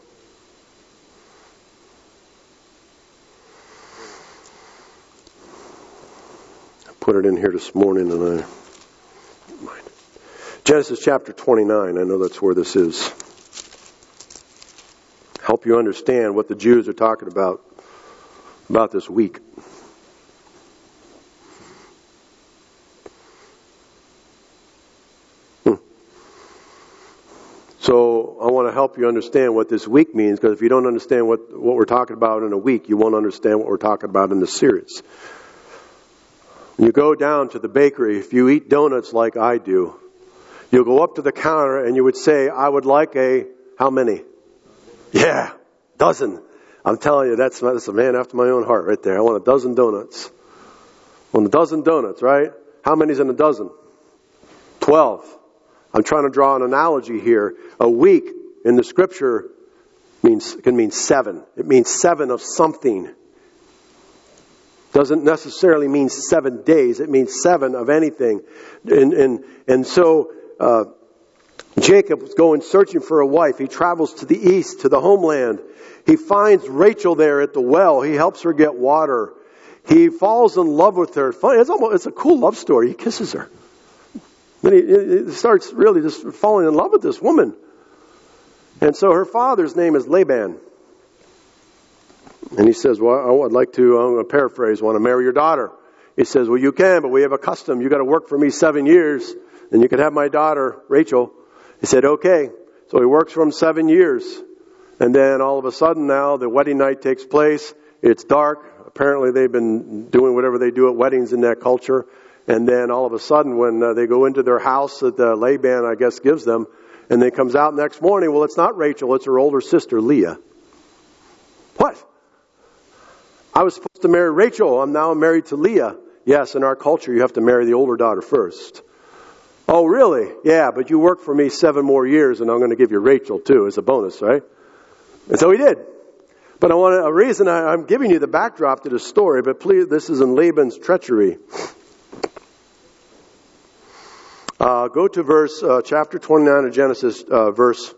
I put it in here this morning and I... Genesis chapter twenty-nine, I know that's where this is. Help you understand what the Jews are talking about, about this week. Hmm. So I want to help you understand what this week means, because if you don't understand what, what we're talking about in a week, you won't understand what we're talking about in the series. When you go down to the bakery, if you eat donuts like I do, you'll go up to the counter and you would say, I would like a, how many? Yeah, dozen. I'm telling you, that's, that's a man after my own heart right there. I want a dozen donuts. I want a dozen donuts, right? How many's in a dozen? Twelve. I'm trying to draw an analogy here. A week in the scripture means can mean seven. It means seven of something. Doesn't necessarily mean seven days. It means seven of anything. And, and, and so, Uh, Jacob was going searching for a wife. He travels to the east, to the homeland. He finds Rachel there at the well. He helps her get water. He falls in love with her. It's almost, it's a cool love story. He kisses her. Then he, he starts really just falling in love with this woman. And so her father's name is Laban. And he says, well, I would like to, I'm going to paraphrase, want to marry your daughter. He says, well, you can, but we have a custom. You got to work for me seven years. And you can have my daughter, Rachel. He said, okay. So he works for him seven years. And then all of a sudden now, the wedding night takes place. It's dark. Apparently they've been doing whatever they do at weddings in that culture. And then all of a sudden when uh, they go into their house that uh, Laban, I guess, gives them, and then comes out next morning, well, it's not Rachel, it's her older sister, Leah. What? I was supposed to marry Rachel. I'm now married to Leah. Yes, in our culture, you have to marry the older daughter first. Oh, really? Yeah, but you work for me seven more years and I'm going to give you Rachel too as a bonus, right? And so he did. But I want to, a reason I, I'm giving you the backdrop to the story, but please, this is in Laban's treachery. Uh, go to verse, uh, chapter twenty-nine of Genesis, uh, verse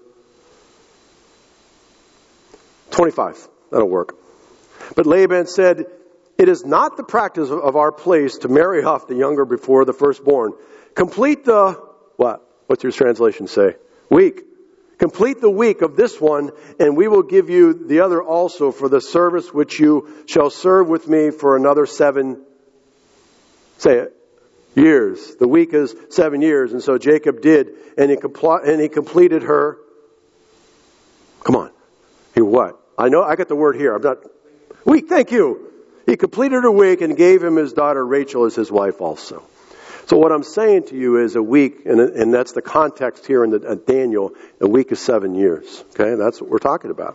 twenty-five. That'll work. But Laban said, it is not the practice of our place to marry off the younger before the firstborn. Complete the, what? What's your translation say? Week. Complete the week of this one, and we will give you the other also for the service which you shall serve with me for another seven, say it, years. The week is seven years, and so Jacob did, and he, compl- and he completed her. Come on. He what? I know, I got the word here. I'm not, week, thank you. He completed her week and gave him his daughter Rachel as his wife also. So what I'm saying to you is a week, and, and that's the context here in the, uh, Daniel, a week is seven years. Okay, that's what we're talking about.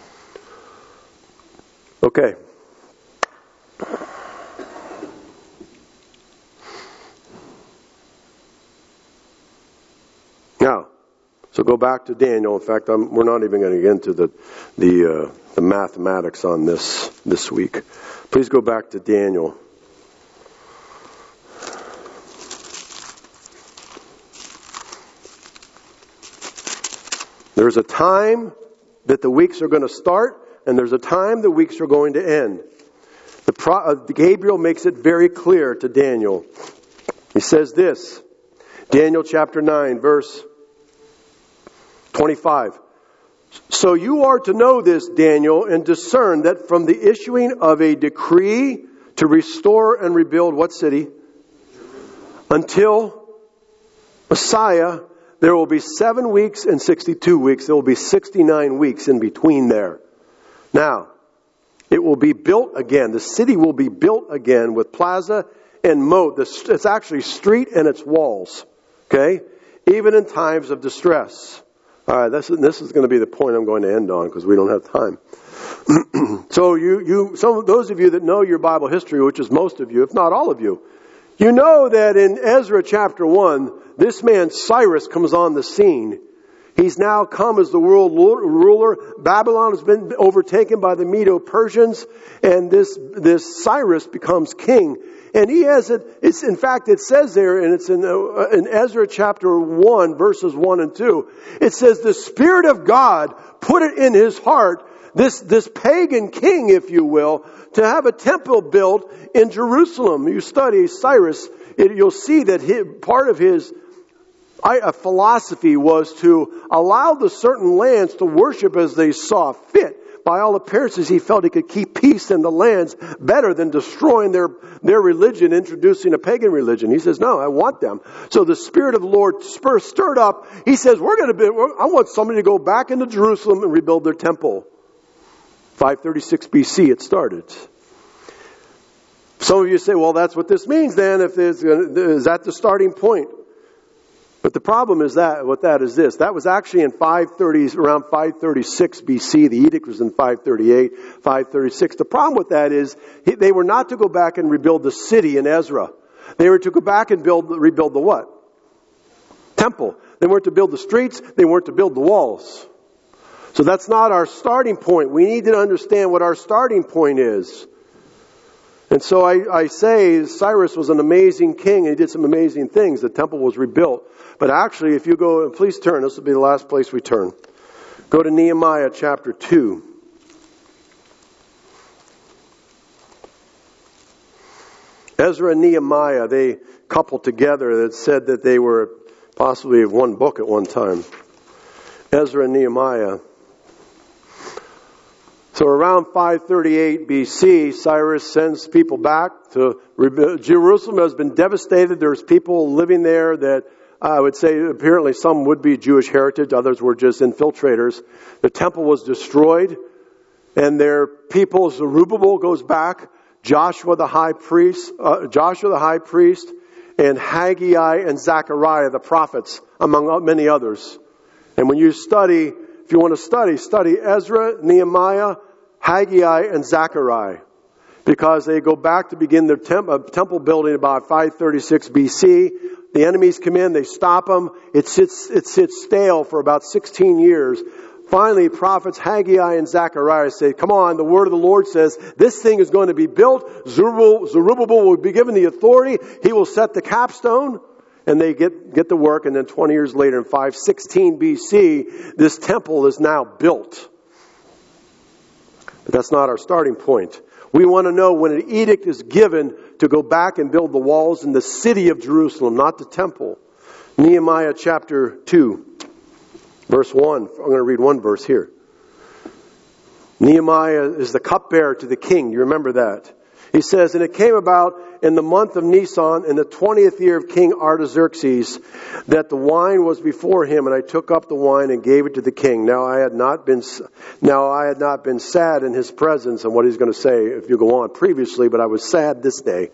Okay. Now, so go back to Daniel. In fact, I'm, we're not even going to get into the the, uh, the mathematics on this this week. Please go back to Daniel. There's a time that the weeks are going to start, and there's a time the weeks are going to end. The Pro, uh, Gabriel makes it very clear to Daniel. He says this, Daniel chapter nine, verse twenty-five. So you are to know this, Daniel, and discern that from the issuing of a decree to restore and rebuild what city? Until Messiah, there will be seven weeks and sixty-two weeks. There will be sixty-nine weeks in between there. Now, it will be built again. The city will be built again with plaza and moat. It's actually street and its walls. Okay? Even in times of distress. All right, this is, this is going to be the point I'm going to end on because we don't have time. So you, you, some of those of you that know your Bible history, which is most of you, if not all of you, you know that in Ezra chapter one, this man Cyrus comes on the scene. He's now come as the world ruler. Babylon has been overtaken by the Medo-Persians, and this this Cyrus becomes king. And he has it. It's in fact it says there, and it's in uh, in Ezra chapter one, verses one and two. It says the Spirit of God put it in his heart, this this pagan king, if you will, to have a temple built in Jerusalem. You study Cyrus, it, you'll see that he, part of his a philosophy was to allow the certain lands to worship as they saw fit. By all appearances, he felt he could keep peace in the lands better than destroying their, their religion, introducing a pagan religion. He says, no, I want them. So the Spirit of the Lord stirred up. He says, we're going to be, I want somebody to go back into Jerusalem and rebuild their temple. five thirty-six B C it started. Some of you say, well, that's what this means then. If there's, is that the starting point? But the problem is that, what that is this. That was actually in five thirty, around five thirty-six B C. The edict was in five thirty-eight, five thirty-six. The problem with that is, they were not to go back and rebuild the city in Ezra. They were to go back and build, rebuild the what? Temple. They weren't to build the streets. They weren't to build the walls. So that's not our starting point. We need to understand what our starting point is. And so I, I say Cyrus was an amazing king, and he did some amazing things. The temple was rebuilt. But actually, if you go, please turn, this will be the last place we turn. Go to Nehemiah chapter two. Ezra and Nehemiah, they coupled together. That said that they were possibly of one book at one time. Ezra and Nehemiah. So around five thirty-eight B C, Cyrus sends people back to Jerusalem. Has been devastated. There's people living there that I would say apparently some would be Jewish heritage. Others were just infiltrators. The temple was destroyed, and their people, Zerubbabel goes back. Joshua the high priest, uh, Joshua the high priest, and Haggai and Zechariah the prophets, among many others. And when you study, if you want to study, study Ezra, Nehemiah, Haggai, and Zechariah. Because they go back to begin their temp- uh, temple building about five thirty-six B C. The enemies come in, they stop them. It sits, it sits stale for about sixteen years. Finally, prophets Haggai and Zechariah say, come on, the word of the Lord says, this thing is going to be built. Zerubbabel, Zerubbabel will be given the authority. He will set the capstone. And they get, get the work, and then twenty years later, in five sixteen B C, this temple is now built. But that's not our starting point. We want to know when an edict is given to go back and build the walls in the city of Jerusalem, not the temple. Nehemiah chapter two, verse one. I'm going to read one verse here. Nehemiah is the cupbearer to the king. You remember that? He says, and it came about in the month of Nisan, in the twentieth year of King Artaxerxes, that the wine was before him, and I took up the wine and gave it to the king. Now I had not been, now I had not been sad in his presence, and what he's going to say if you go on previously, but I was sad this day.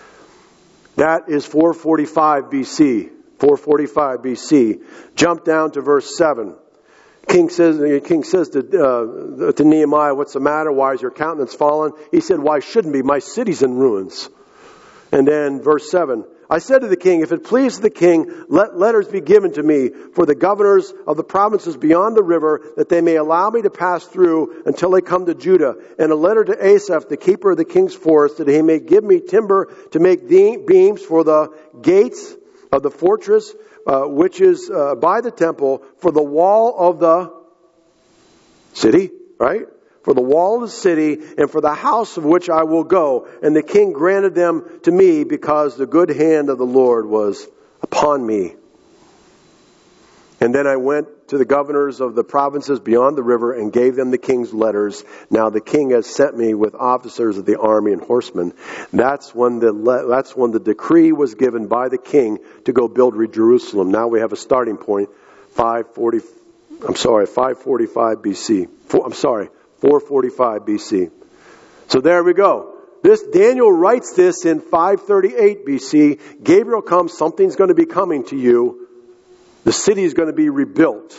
That is four forty-five B C. four forty-five B C. Jump down to verse seven. King says, the king says to, uh, to Nehemiah, what's the matter? Why is your countenance fallen? He said, why shouldn't be? My city's in ruins. And then verse seven. I said to the king, if it pleases the king, let letters be given to me for the governors of the provinces beyond the river, that they may allow me to pass through until they come to Judah. And a letter to Asaph, the keeper of the king's forest, that he may give me timber to make beams for the gates of the fortress, Uh, which is uh, by the temple, for the wall of the city, right? For the wall of the city, and for the house of which I will go. And the king granted them to me, because the good hand of the Lord was upon me. And then I went to the governors of the provinces beyond the river and gave them the king's letters. Now the king has sent me with officers of the army and horsemen. That's when the le- that's when the decree was given by the king to go build Jerusalem. Now we have a starting point, five forty. I'm sorry, five forty-five B C. Four, I'm sorry, four forty-five B C. So there we go. This Daniel writes this in five thirty-eight B C. Gabriel comes. Something's going to be coming to you. The city is going to be rebuilt.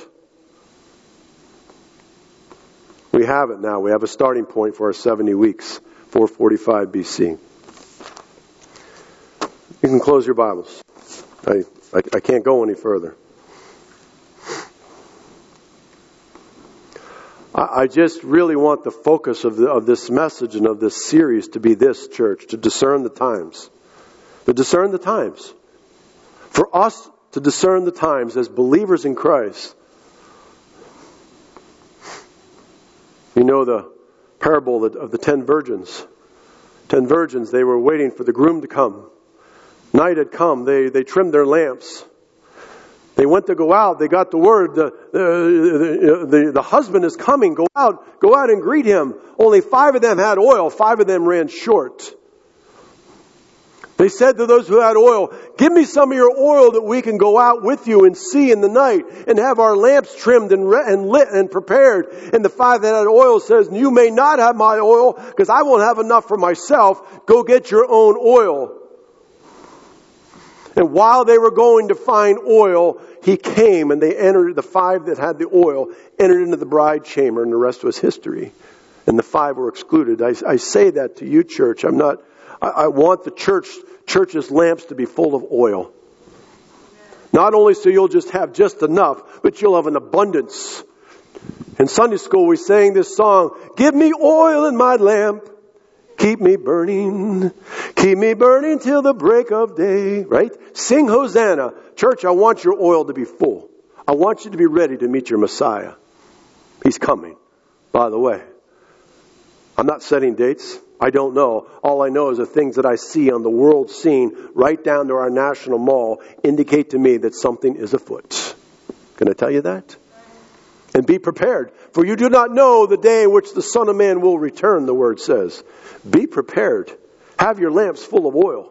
We have it now. We have a starting point for our seventy weeks, four forty-five B C. You can close your Bibles. I, I, I can't go any further. I, I just really want the focus of, the, of this message and of this series to be this, church, to discern the times. To discern the times. For us to discern the times as believers in Christ. You know the parable of the ten virgins. Ten virgins, they were waiting for the groom to come. Night had come. They, they trimmed their lamps. They went to go out. They got the word, the, the, the, the husband is coming. Go out, go out and greet him. Only five of them had oil. Five of them ran short. They said to those who had oil, give me some of your oil that we can go out with you and see in the night and have our lamps trimmed and, re- and lit and prepared. And the five that had oil says, you may not have my oil because I won't have enough for myself. Go get your own oil. And while they were going to find oil, he came and they entered, the five that had the oil entered into the bride chamber, and the rest was history. And the five were excluded. I, I say that to you, church. I'm not, I, I want the church church's lamps to be full of oil. Not only so you'll just have just enough, but you'll have an abundance. In Sunday school we sang this song, give me oil in my lamp, keep me burning, keep me burning till the break of day, right? Sing Hosanna. Church, I want your oil to be full. I want you to be ready to meet your Messiah. He's coming, by the way. I'm not setting dates. I don't know. All I know is the things that I see on the world scene, right down to our national mall, indicate to me that something is afoot. Can I tell you that? And be prepared. For you do not know the day in which the Son of Man will return, the Word says. Be prepared. Have your lamps full of oil.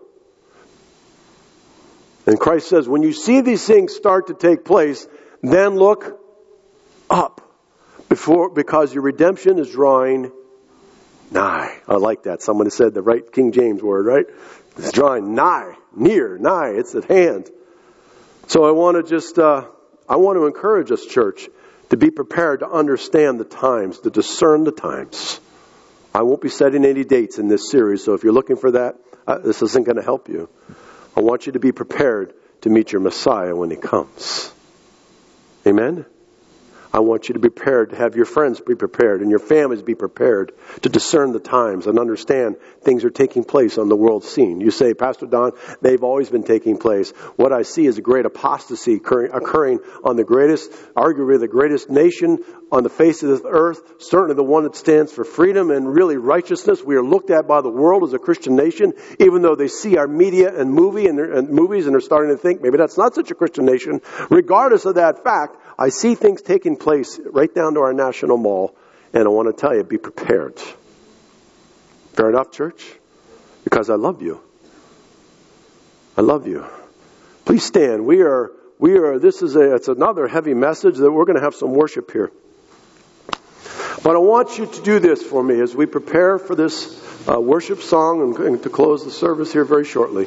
And Christ says, when you see these things start to take place, then look up. Before, because your redemption is drawing nigh. I like that. Someone said the right King James word, right? It's drawing nigh, near, nigh. It's at hand. So I want to just, uh, I want to encourage us, church, to be prepared to understand the times, to discern the times. I won't be setting any dates in this series, so if you're looking for that, uh, this isn't going to help you. I want you to be prepared to meet your Messiah when He comes. Amen? I want you to be prepared, to have your friends be prepared and your families be prepared to discern the times and understand things are taking place on the world scene. You say, Pastor Don, they've always been taking place. What I see is a great apostasy occurring, occurring on the greatest, arguably the greatest nation on the face of this earth, certainly the one that stands for freedom and really righteousness. We are looked at by the world as a Christian nation, even though they see our media and movie and, and movies and they're starting to think maybe that's not such a Christian nation. Regardless of that fact, I see things taking place right down to our national mall, and I want to tell you, be prepared. Fair enough, church? Because I love you. I love you. Please stand. We are, we are, this is a, it's another heavy message that we're going to have some worship here. But I want you to do this for me as we prepare for this uh, worship song and, and to close the service here very shortly.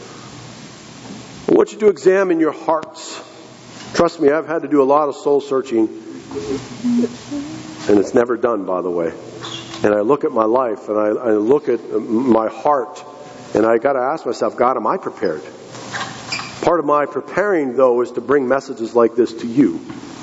I want you to examine your hearts. Trust me, I've had to do a lot of soul searching, and it's never done, by the way. And I look at my life, and I, I look at my heart, and I got to ask myself, God, am I prepared? Part of my preparing, though, is to bring messages like this to you.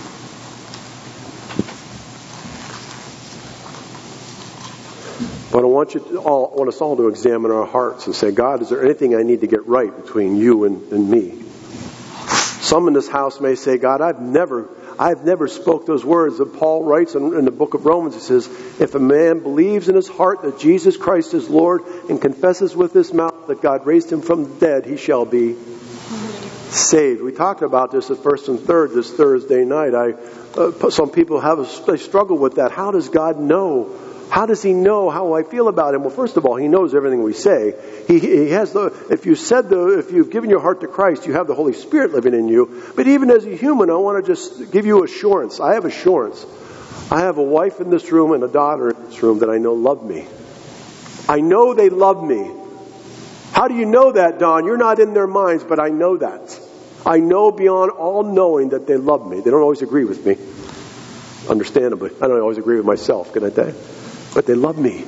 But I want you to all, I want us all to examine our hearts and say, God, is there anything I need to get right between you and, and me? Some in this house may say, God, I've never, I've never spoke those words that Paul writes in, in the book of Romans. He says, if a man believes in his heart that Jesus Christ is Lord and confesses with his mouth that God raised him from the dead, he shall be saved. We talked about this at First and Third this Thursday night. I, uh, some people have a, they struggle with that. How does God know? How does He know how I feel about Him? Well, first of all, He knows everything we say. He, he has the. If you said the, if you've given your heart to Christ, you have the Holy Spirit living in you. But even as a human, I want to just give you assurance. I have assurance. I have a wife in this room and a daughter in this room that I know love me. I know they love me. How do you know that, Don? You're not in their minds, but I know that. I know beyond all knowing that they love me. They don't always agree with me. Understandably. I don't always agree with myself, can I tell you? But they love me.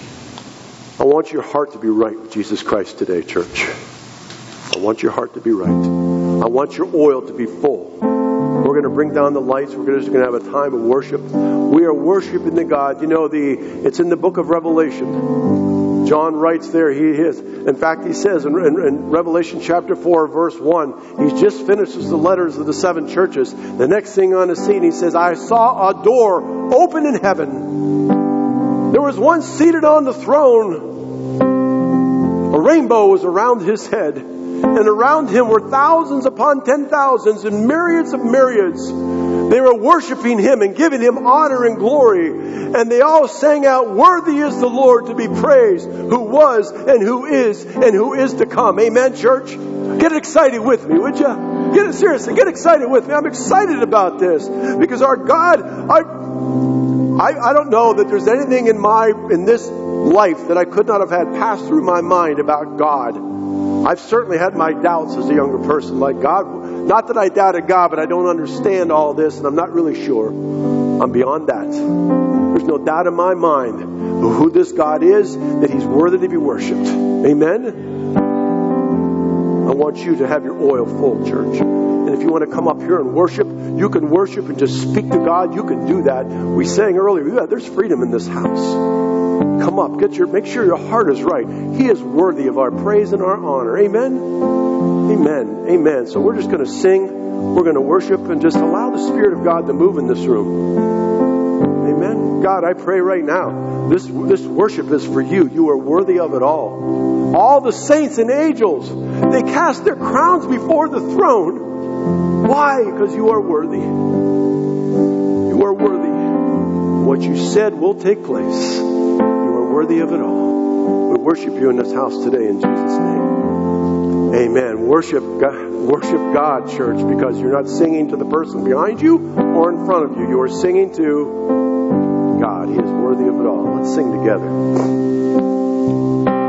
I want your heart to be right with Jesus Christ today, church. I want your heart to be right. I want your oil to be full. We're going to bring down the lights. We're just going to have a time of worship. We are worshiping the God. You know, the it's in the book of Revelation. John writes there, he is. In fact, he says in, in, in Revelation chapter four, verse one, he just finishes the letters of the seven churches. The next thing on the scene, he says, I saw a door open in heaven. There was one seated on the throne. A rainbow was around his head. And around him were thousands upon ten thousands and myriads of myriads. They were worshiping him and giving him honor and glory. And they all sang out, worthy is the Lord to be praised, who was and who is and who is to come. Amen, church? Get excited with me, would you? Get it seriously. Get excited with me. I'm excited about this because our God, I, I, I don't know that there's anything in my in this life that I could not have had pass through my mind about God. I've certainly had my doubts as a younger person. Like God, not that I doubted God, but I don't understand all this, and I'm not really sure. I'm beyond that. There's no doubt in my mind who this God is, that He's worthy to be worshipped. Amen? I want you to have your oil full, church. And if you want to come up here and worship, you can worship and just speak to God. You can do that. We sang earlier, yeah, there's freedom in this house. Come up, get your, make sure your heart is right. He is worthy of our praise and our honor. Amen? Amen. Amen. So we're just going to sing. We're going to worship and just allow the Spirit of God to move in this room. Amen. God, I pray right now, this, this worship is for you. You are worthy of it all. All the saints and angels, they cast their crowns before the throne. Why? Because you are worthy. You are worthy. What you said will take place. Worthy of it all. We worship you in this house today in Jesus' name. Amen. Worship God, worship God, church, because you're not singing to the person behind you or in front of you. You are singing to God. He is worthy of it all. Let's sing together.